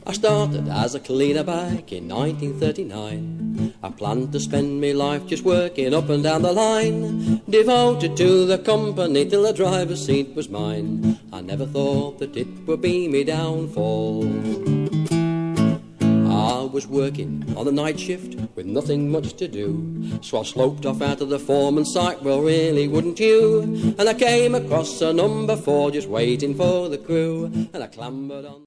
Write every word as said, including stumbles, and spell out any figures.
I started as a cleaner back in nineteen thirty-nine. I planned to spend me life just working up and down the line, devoted to the company till the driver's seat was mine. I never thought that it would be me downfall. I was working on the night shift with nothing much to do, so I sloped off out of the foreman's sight, well really wouldn't you? And I came across a number four just waiting for the crew, and I clambered on.